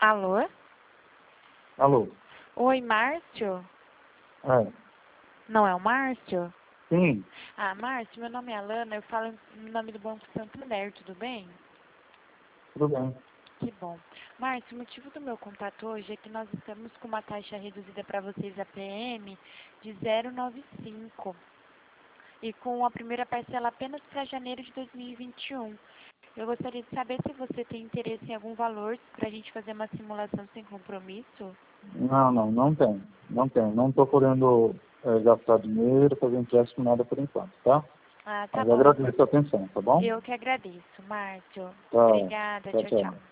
Alô? Alô? Oi, Márcio? É. Não é o Márcio? Sim, Ah, Márcio, meu nome é Alana, eu falo em nome do Banco Santander, tudo bem? tudo bem. Que bom. Márcio, o motivo do meu contato hoje é que nós estamos com uma taxa reduzida para vocês, a PM, de 0,95 e com a primeira parcela apenas para janeiro de 2021. Eu gostaria de saber se você tem interesse em algum valor para a gente fazer uma simulação sem compromisso. Não tem. Não tem. Não estou podendo gastar dinheiro, fazer empréstimo, nada por enquanto, tá? Ah, tá Mas bom. agradeço a atenção, tá bom? Eu que agradeço, Márcio. Tá. Obrigada, Tchau, tchau, tchau. tchau.